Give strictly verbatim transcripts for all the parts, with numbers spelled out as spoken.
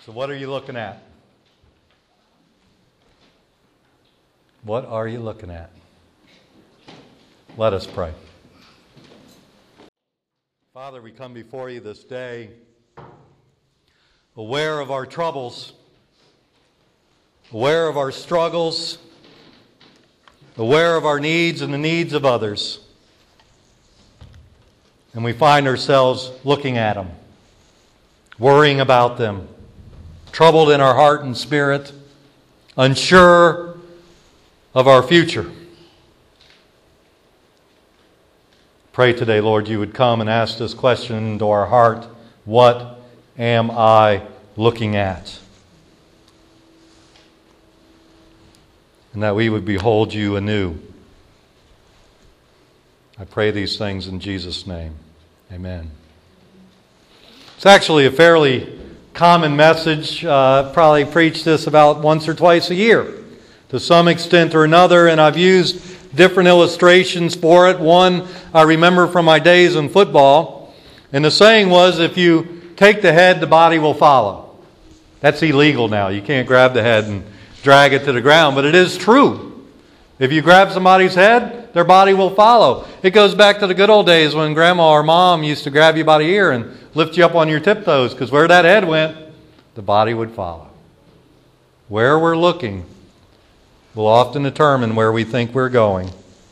So what are you looking at? What are you looking at? Let us pray. Father, we come before you this day aware of our troubles, aware of our struggles, aware of our needs and the needs of others. And we find ourselves looking at them, worrying about them, troubled in our heart and spirit, unsure of our future. Pray today, Lord, you would come and ask this question into our heart: what am I looking at? And that we would behold you anew. I pray these things in Jesus' name. Amen. It's actually a fairly common message. Uh, probably preach this about once or twice a year to some extent or another, and I've used different illustrations for it. One I remember from my days in football, and the saying was, if you take the head, the body will follow. That's illegal now. You can't grab the head and drag it to the ground, but it is true. If you grab somebody's head, their body will follow. It goes back to the good old days when grandma or mom used to grab you by the ear and lift you up on your tiptoes, because where that head went, the body would follow. Where we're looking will often determine where we think we're going.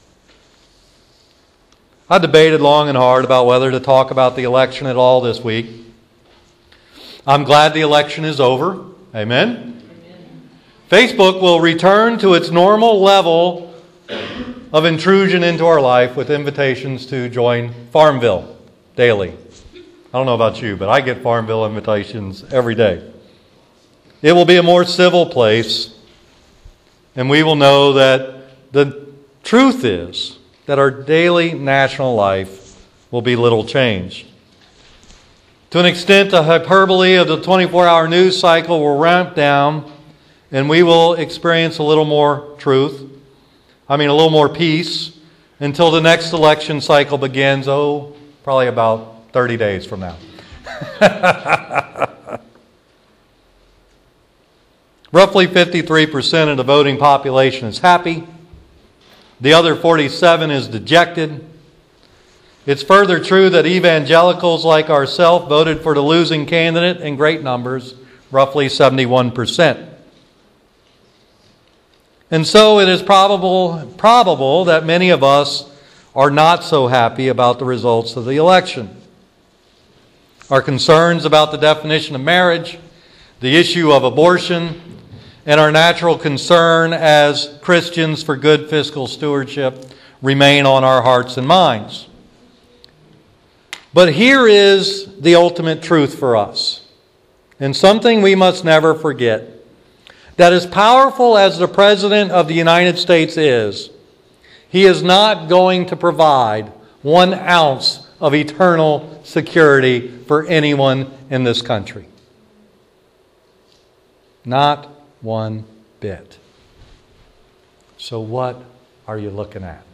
I debated long and hard about whether to talk about the election at all this week. I'm glad the election is over. Amen? Amen. Facebook will return to its normal level of intrusion into our life with invitations to join Farmville daily. I don't know about you, but I get Farmville invitations every day. It will be a more civil place, and we will know that the truth is that our daily national life will be little changed. To an extent, the hyperbole of the twenty-four hour news cycle will ramp down, and we will experience a little more truth. I mean, a little more peace until the next election cycle begins, oh, probably about thirty days from now. Roughly fifty-three percent of the voting population is happy. The other forty-seven is dejected. It's further true that evangelicals like ourselves voted for the losing candidate in great numbers, roughly seventy-one percent. And so it is probable, probable that many of us are not so happy about the results of the election. Our concerns about the definition of marriage, the issue of abortion, and our natural concern as Christians for good fiscal stewardship remain on our hearts and minds. But here is the ultimate truth for us, and something we must never forget. That as powerful as the President of the United States is, he is not going to provide one ounce of eternal security for anyone in this country. Not one bit. So what are you looking at?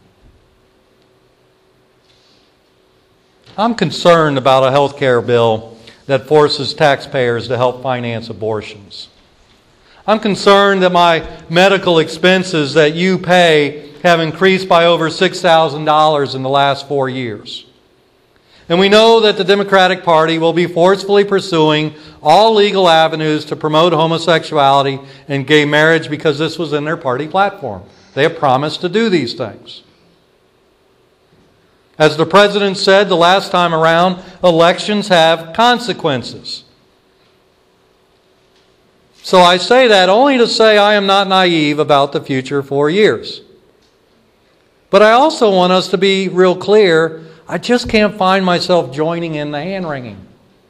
I'm concerned about a health care bill that forces taxpayers to help finance abortions. I'm concerned that my medical expenses that you pay have increased by over six thousand dollars in the last four years. And we know that the Democratic Party will be forcefully pursuing all legal avenues to promote homosexuality and gay marriage because this was in their party platform. They have promised to do these things. As the President said the last time around, elections have consequences. So I say that only to say I am not naive about the future four years. But I also want us to be real clear. I just can't find myself joining in the hand-wringing.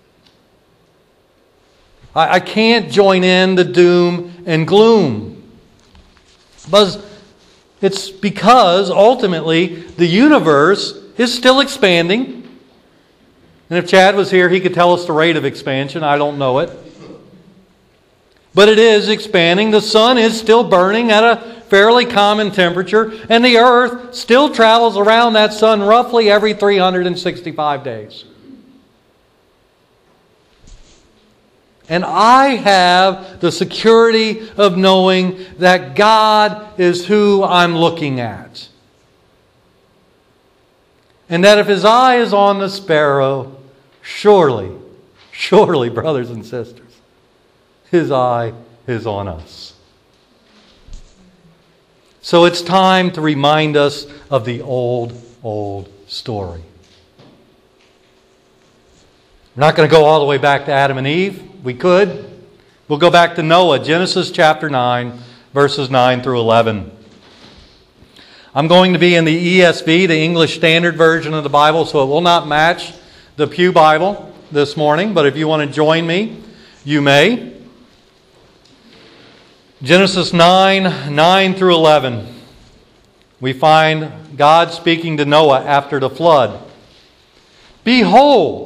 I, I can't join in the doom and gloom. But it's because ultimately the universe is still expanding. And if Chad was here, he could tell us the rate of expansion. I don't know it. But it is expanding. The sun is still burning at a fairly common temperature, and the earth still travels around that sun roughly every three hundred sixty-five days. And I have the security of knowing that God is who I'm looking at. And that if His eye is on the sparrow, surely, surely, brothers and sisters, His eye is on us. So it's time to remind us of the old, old story. We're not going to go all the way back to Adam and Eve. We could. We'll go back to Noah, Genesis chapter nine, verses nine through eleven. I'm going to be in the E S V, the English Standard Version of the Bible, so it will not match the Pew Bible this morning. But if you want to join me, you may. Genesis nine, nine through eleven. We find God speaking to Noah after the flood. Behold.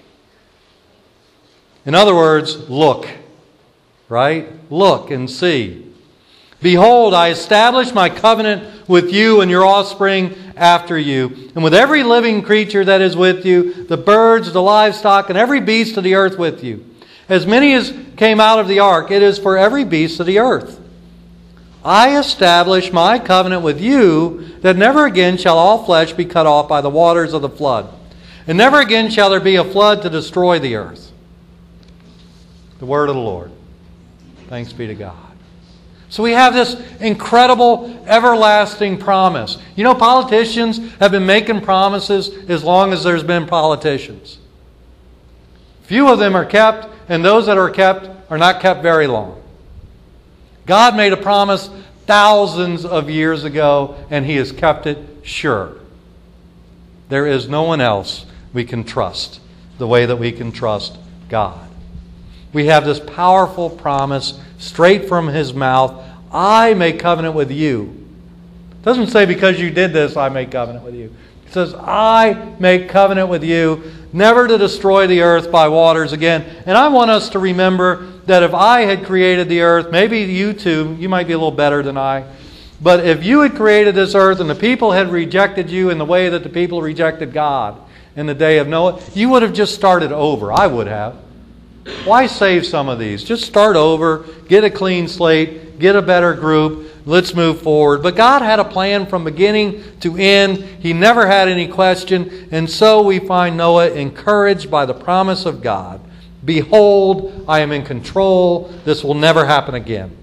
In other words, look. Right? Look and see. Behold, I establish my covenant with you and your offspring after you, and with every living creature that is with you, the birds, the livestock, and every beast of the earth with you. As many as came out of the ark, it is for every beast of the earth. I establish my covenant with you, that never again shall all flesh be cut off by the waters of the flood. And never again shall there be a flood to destroy the earth. The word of the Lord. Thanks be to God. So we have this incredible, everlasting promise. You know, politicians have been making promises as long as there's been politicians. Few of them are kept, and those that are kept are not kept very long. God made a promise thousands of years ago, and He has kept it sure. There is no one else we can trust the way that we can trust God. We have this powerful promise straight from His mouth. I make covenant with you. It doesn't say because you did this, I make covenant with you. It says, I make covenant with you, never to destroy the earth by waters again. And I want us to remember that if I had created the earth, maybe you too, you might be a little better than I, but if you had created this earth and the people had rejected you in the way that the people rejected God in the day of Noah, you would have just started over. I would have. Why save some of these? Just start over, get a clean slate, get a better group, let's move forward. But God had a plan from beginning to end. He never had any question. And so we find Noah encouraged by the promise of God. Behold, I am in control. This will never happen again.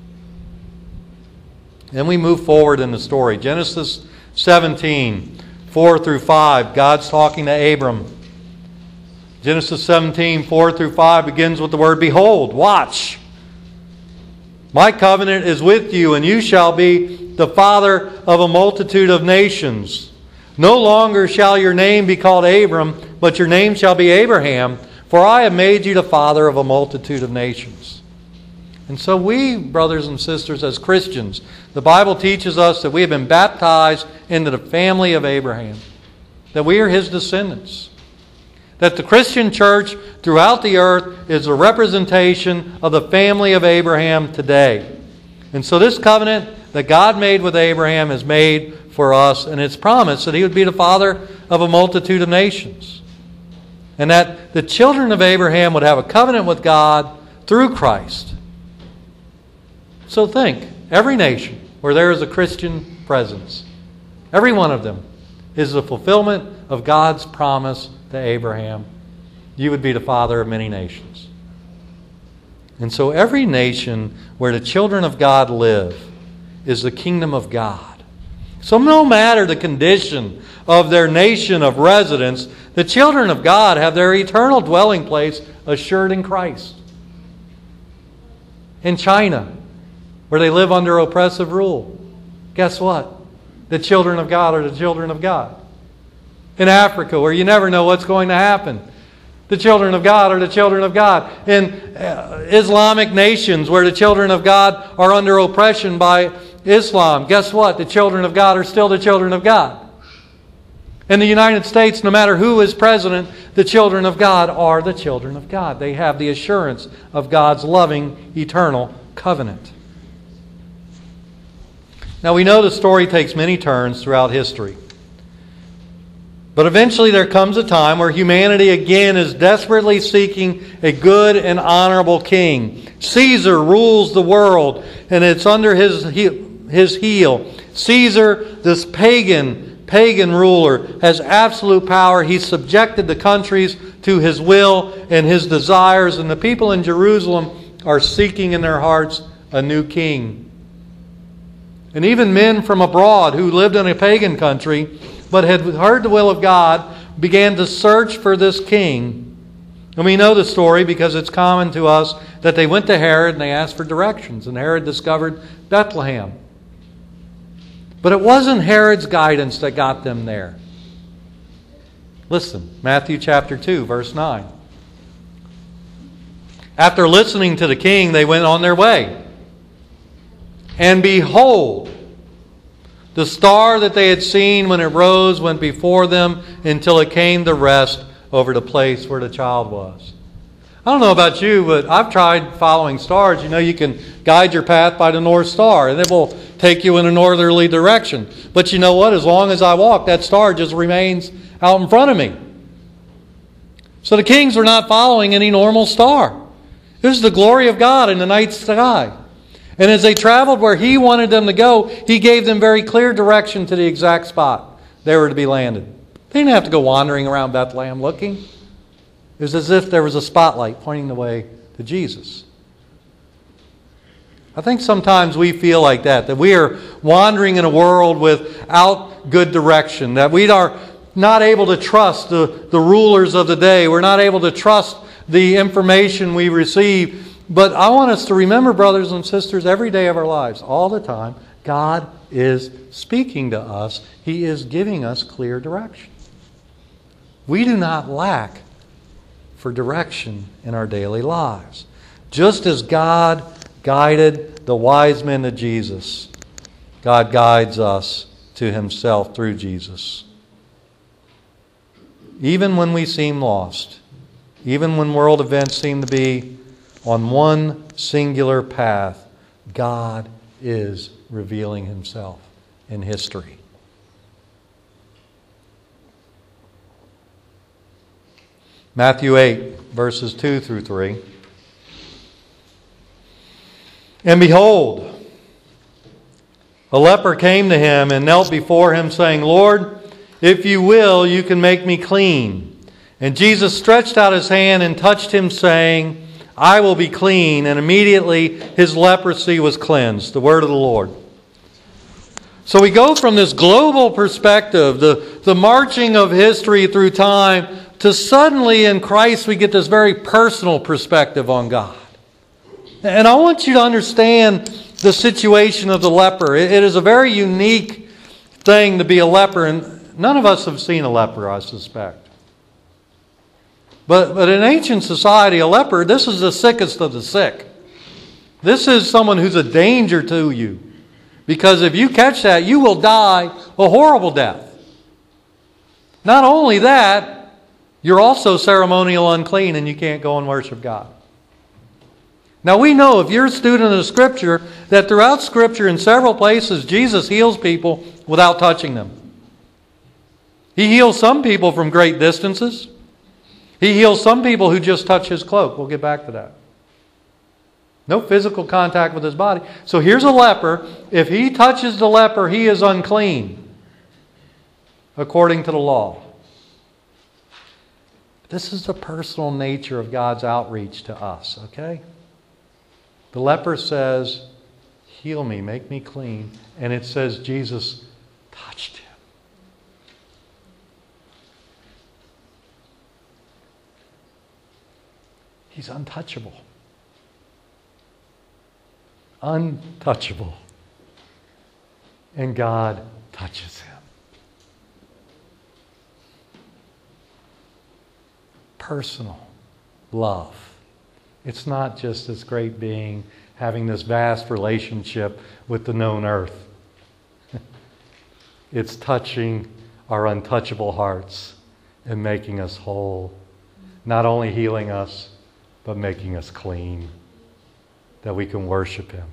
Then we move forward in the story. Genesis seventeen, four through five. God's talking to Abram. Genesis seventeen, four through five begins with the word, behold, watch. My covenant is with you, and you shall be the father of a multitude of nations. No longer shall your name be called Abram, but your name shall be Abraham, for I have made you the father of a multitude of nations. And so we, brothers and sisters, as Christians, the Bible teaches us that we have been baptized into the family of Abraham, that we are his descendants. That the Christian church throughout the earth is a representation of the family of Abraham today. And so this covenant that God made with Abraham is made for us, and it's promised that he would be the father of a multitude of nations. And that the children of Abraham would have a covenant with God through Christ. So think, every nation where there is a Christian presence, every one of them is the fulfillment of God's promise to Abraham. You would be the father of many nations. And so every nation where the children of God live is the kingdom of God. So no matter the condition of their nation of residence, the children of God have their eternal dwelling place assured in Christ. In China, where they live under oppressive rule, guess what? The children of God are the children of God. In Africa, where you never know what's going to happen, the children of God are the children of God. In uh, Islamic nations, where the children of God are under oppression by Islam, guess what? The children of God are still the children of God. In the United States, no matter who is president, the children of God are the children of God. They have the assurance of God's loving, eternal covenant. Now we know the story takes many turns throughout history. But eventually there comes a time where humanity again is desperately seeking a good and honorable king. Caesar rules the world, and it's under his, his heel. Caesar, this pagan, pagan ruler, has absolute power. He's subjected the countries to his will and his desires, and the people in Jerusalem are seeking in their hearts a new king. And even men from abroad who lived in a pagan country but had heard the will of God began to search for this king. And we know the story because it's common to us that they went to Herod and they asked for directions, and Herod discovered Bethlehem. But it wasn't Herod's guidance that got them there. Listen, Matthew chapter two, verse nine. After listening to the king, they went on their way. And behold, the star that they had seen when it rose went before them until it came to rest over the place where the child was. I don't know about you, but I've tried following stars. You know, you can guide your path by the North Star, and it will take you in a northerly direction. But you know what? As long as I walk, that star just remains out in front of me. So the kings were not following any normal star. It was the glory of God in the night sky. And as they traveled where He wanted them to go, He gave them very clear direction to the exact spot they were to be landed. They didn't have to go wandering around Bethlehem looking. It was as if there was a spotlight pointing the way to Jesus. I think sometimes we feel like that, that we are wandering in a world without good direction, that we are not able to trust the, the rulers of the day. We're not able to trust the information we receive. But I want us to remember, brothers and sisters, every day of our lives, all the time, God is speaking to us. He is giving us clear direction. We do not lack for direction in our daily lives. Just as God guided the wise men to Jesus, God guides us to Himself through Jesus. Even when we seem lost, even when world events seem to be on one singular path, God is revealing Himself in history. Matthew eight, verses two through three. And behold, a leper came to Him and knelt before Him, saying, Lord, if you will, you can make me clean. And Jesus stretched out His hand and touched him, saying, I will be clean. And immediately his leprosy was cleansed. The word of the Lord. So we go from this global perspective, the, the marching of history through time, to suddenly in Christ we get this very personal perspective on God. And I want you to understand the situation of the leper. It, it is a very unique thing to be a leper, and none of us have seen a leper, I suspect. But, but in ancient society, a leper, this is the sickest of the sick. This is someone who's a danger to you. Because if you catch that, you will die a horrible death. Not only that, you're also ceremonial unclean and you can't go and worship God. Now we know, if you're a student of the Scripture, that throughout Scripture in several places, Jesus heals people without touching them. He heals some people from great distances. He heals some people who just touch His cloak. We'll get back to that. No physical contact with His body. So here's a leper. If he touches the leper, he is unclean, according to the law. This is the personal nature of God's outreach to us, okay? The leper says, heal me, make me clean. And it says Jesus touched him. He's untouchable. Untouchable. And God touches him. Personal love. It's not just this great being having this vast relationship with the known earth. It's touching our untouchable hearts and making us whole. Not only healing us, but making us clean, that we can worship Him.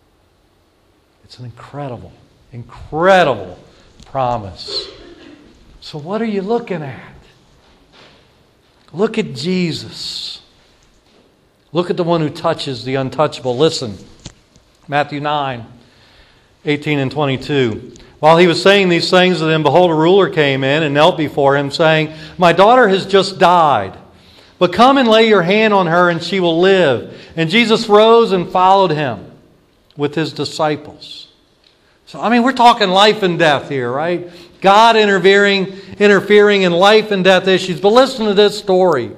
It's an incredible, incredible promise So what are you looking at? Look at Jesus. Look at the one who touches the untouchable. Listen, Matthew nine, eighteen and twenty-two. While he was saying these things to them, behold, a ruler came in and knelt before him, saying, My daughter has just died, but come and lay your hand on her, and she will live. And Jesus rose and followed him with his disciples. So, I mean, we're talking life and death here, right? God interfering, interfering in life and death issues. But listen to this story.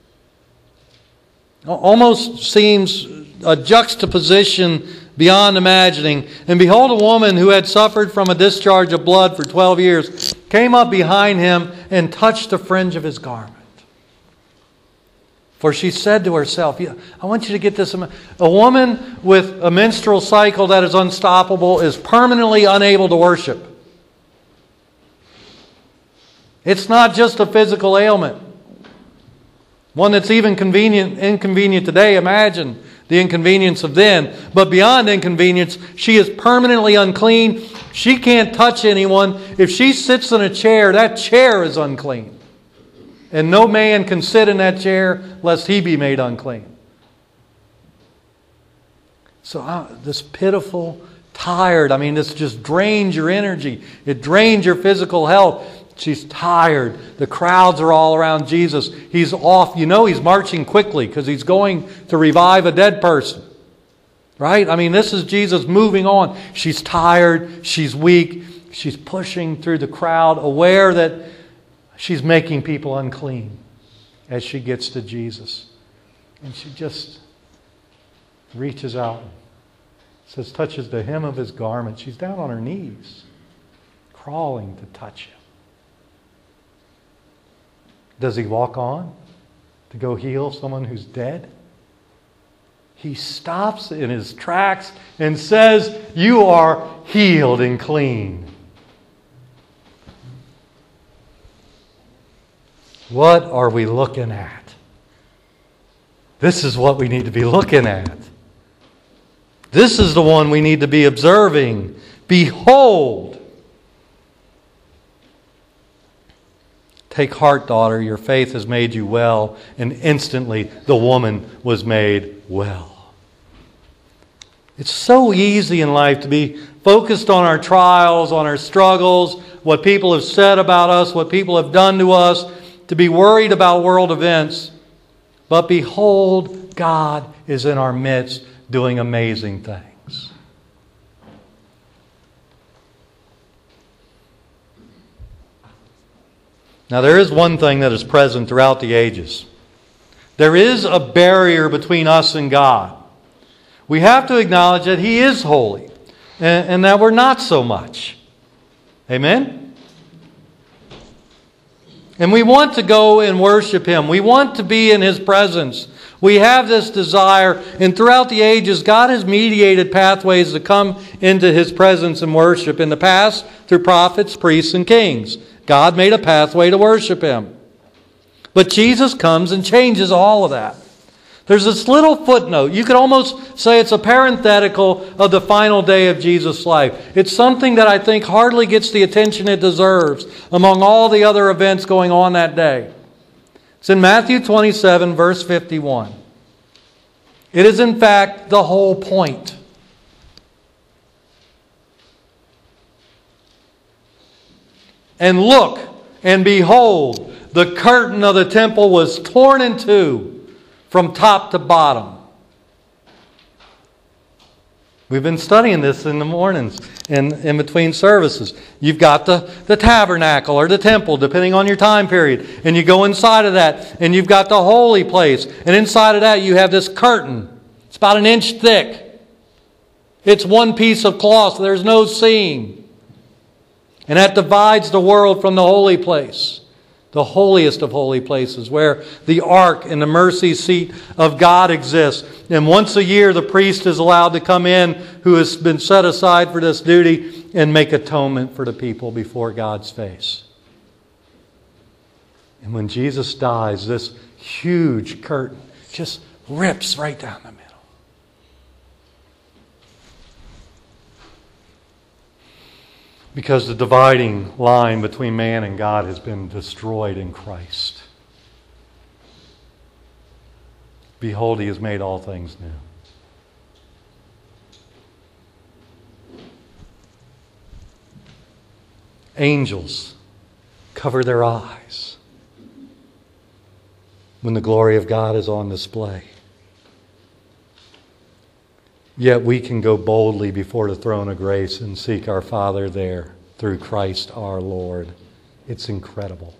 Almost seems a juxtaposition beyond imagining. And behold, a woman who had suffered from a discharge of blood for twelve years came up behind him and touched the fringe of his garment. For she said to herself, I want you to get this. A woman with a menstrual cycle that is unstoppable is permanently unable to worship. It's not just a physical ailment. One that's even convenient, inconvenient today. Imagine the inconvenience of then. But beyond inconvenience, she is permanently unclean. She can't touch anyone. If she sits in a chair, that chair is unclean. And no man can sit in that chair lest he be made unclean. So uh, this pitiful, tired, I mean, this just drains your energy. It drains your physical health. She's tired. The crowds are all around Jesus. He's off. You know he's marching quickly because he's going to revive a dead person. Right? I mean, this is Jesus moving on. She's tired. She's weak. She's pushing through the crowd, aware that she's making people unclean as she gets to Jesus. And she just reaches out and says, touches the hem of his garment. She's down on her knees, crawling to touch him. Does he walk on to go heal someone who's dead? He stops in his tracks and says, you are healed and clean. What are we looking at? This is what we need to be looking at. This is the one we need to be observing. Behold. Take heart, daughter, your faith has made you well. And instantly the woman was made well. It's so easy in life to be focused on our trials, on our struggles, what people have said about us, what people have done to us, to be worried about world events. But behold, God is in our midst doing amazing things. Now, there is one thing that is present throughout the ages. There is a barrier between us and God. We have to acknowledge that He is holy and, and that we're not so much. Amen? And we want to go and worship Him. We want to be in His presence. We have this desire. And throughout the ages, God has mediated pathways to come into His presence and worship. In the past, through prophets, priests, and kings. God made a pathway to worship Him. But Jesus comes and changes all of that. There's this little footnote. You could almost say it's a parenthetical of the final day of Jesus' life. It's something that I think hardly gets the attention it deserves among all the other events going on that day. It's in Matthew twenty-seven, verse fifty-one. It is in fact the whole point. And look, and behold, the curtain of the temple was torn in two from top to bottom. We've been studying this in the mornings, in, in between services. You've got the, the tabernacle or the temple, depending on your time period. And you go inside of that, and you've got the holy place. And inside of that, you have this curtain. It's about an inch thick. It's one piece of cloth, so there's no seam. And that divides the world from the holy place, the holiest of holy places, where the ark and the mercy seat of God exists. And once a year, the priest is allowed to come in, who has been set aside for this duty, and make atonement for the people before God's face. And when Jesus dies, this huge curtain just rips right down the middle. Because the dividing line between man and God has been destroyed in Christ. Behold, He has made all things new. Angels cover their eyes when the glory of God is on display. Yet we can go boldly before the throne of grace and seek our Father there through Christ our Lord. It's incredible.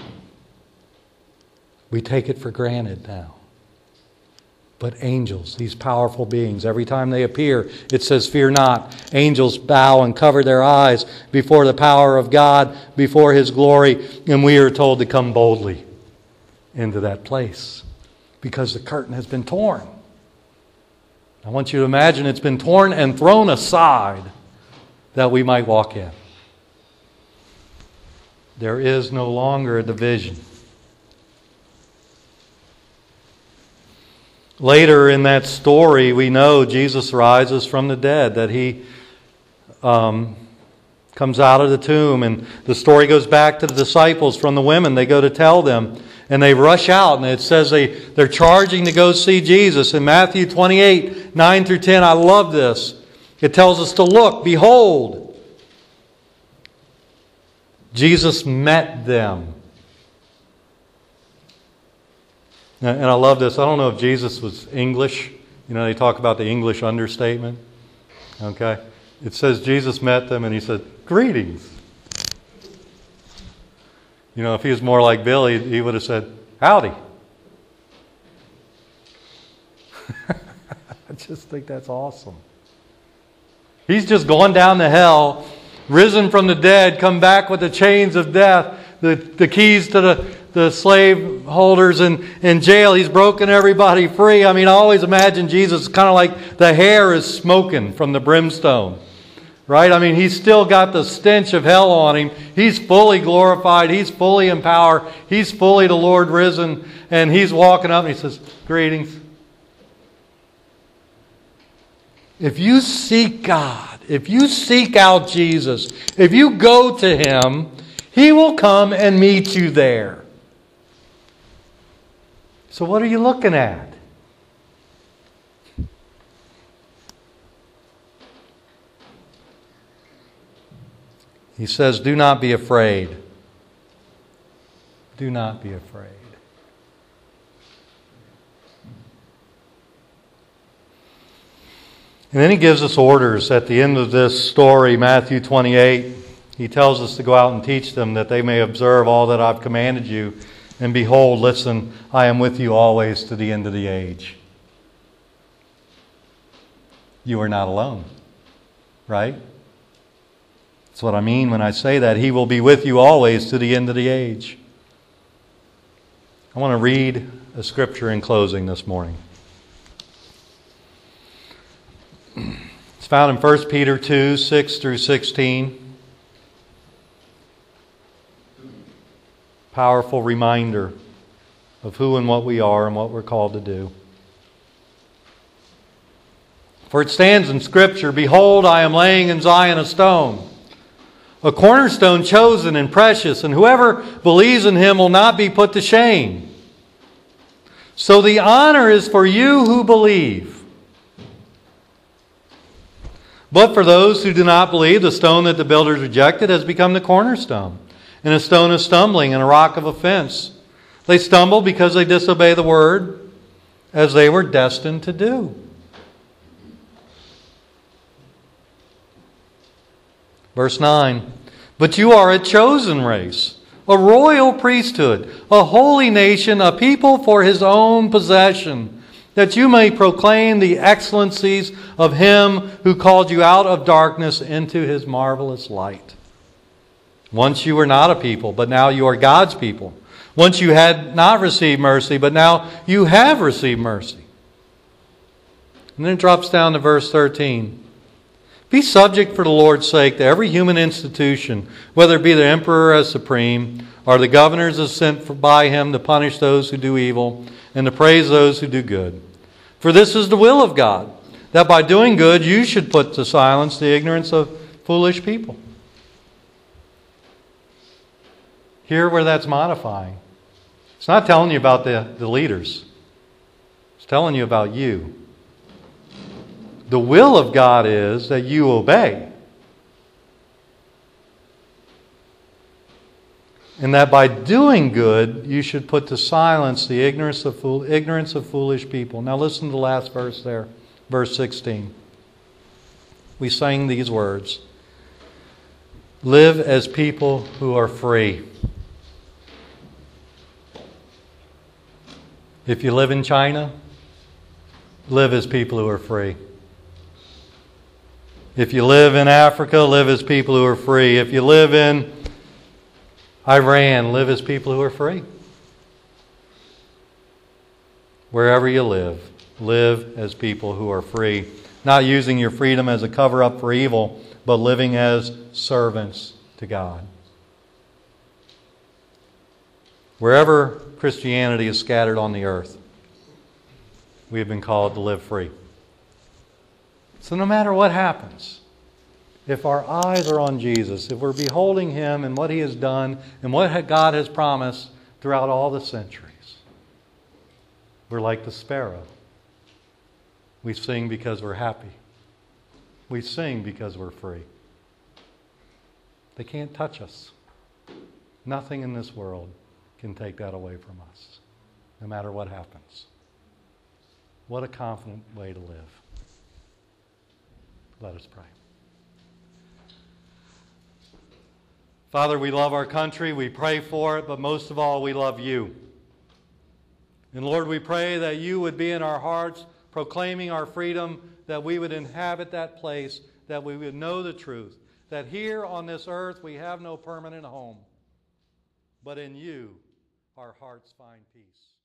We take it for granted now. But angels, these powerful beings, every time they appear, it says, fear not. Angels bow and cover their eyes before the power of God, before His glory, and we are told to come boldly into that place because the curtain has been torn. I want you to imagine it's been torn and thrown aside that we might walk in. There is no longer a division. Later in that story, we know Jesus rises from the dead, that He um, comes out of the tomb. And the story goes back to the disciples from the women. They go to tell them, and they rush out. And it says they, they're charging to go see Jesus. In Matthew twenty-eight, nine through ten, I love this. It tells us to look, behold. Jesus met them. And I love this. I don't know if Jesus was English. You know, they talk about the English understatement. Okay? It says Jesus met them and He said, greetings. You know, if he was more like Billy, he would have said, howdy. I just think that's awesome. He's just gone down to hell, risen from the dead, come back with the chains of death, the, the keys to the, the slave holders in, in jail. He's broken everybody free. I mean, I always imagine Jesus kind of like the hair is smoking from the brimstone. Right? I mean, he's still got the stench of hell on him. He's fully glorified. He's fully in power. He's fully the Lord risen. And he's walking up and he says, greetings. If you seek God, if you seek out Jesus, if you go to Him, He will come and meet you there. So what are you looking at? He says, do not be afraid. Do not be afraid. And then he gives us orders at the end of this story, Matthew twenty-eight. He tells us to go out and teach them that they may observe all that I've commanded you. And behold, listen, I am with you always to the end of the age. You are not alone. Right? That's what I mean when I say that. He will be with you always to the end of the age. I want to read a scripture in closing this morning. It's found in First Peter two, six through sixteen. Powerful reminder of who and what we are and what we're called to do. For it stands in Scripture, behold, I am laying in Zion a stone, a cornerstone chosen and precious, and whoever believes in Him will not be put to shame. So the honor is for you who believe. But for those who do not believe, the stone that the builders rejected has become the cornerstone, and a stone of stumbling and a rock of offense. They stumble because they disobey the word, as they were destined to do. Verse nine, but you are a chosen race, a royal priesthood, a holy nation, a people for His own possession, that you may proclaim the excellencies of Him who called you out of darkness into His marvelous light. Once you were not a people, but now you are God's people. Once you had not received mercy, but now you have received mercy. And then it drops down to verse thirteen. Be subject for the Lord's sake to every human institution, whether it be the emperor as supreme, or the governors as sent by him to punish those who do evil, and to praise those who do good. For this is the will of God, that by doing good you should put to silence the ignorance of foolish people. Hear where that's modifying. It's not telling you about the, the leaders. It's telling you about you. The will of God is that you obey. And that by doing good, you should put to silence the ignorance of, fool, ignorance of foolish people. Now listen to the last verse there, verse sixteen. We sang these words. Live as people who are free. If you live in China, live as people who are free. If you live in Africa, live as people who are free. If you live in Iran, live as people who are free. Wherever you live, live as people who are free. Not using your freedom as a cover-up for evil, but living as servants to God. Wherever Christianity is scattered on the earth, we have been called to live free. So no matter what happens, if our eyes are on Jesus, if we're beholding Him and what He has done and what God has promised throughout all the centuries, we're like the sparrow. We sing because we're happy. We sing because we're free. They can't touch us. Nothing in this world can take that away from us, no matter what happens. What a confident way to live. Let us pray. Father, we love our country. We pray for it, but most of all, we love you. And Lord, we pray that you would be in our hearts, proclaiming our freedom, that we would inhabit that place, that we would know the truth, that here on this earth we have no permanent home, but in you our hearts find peace.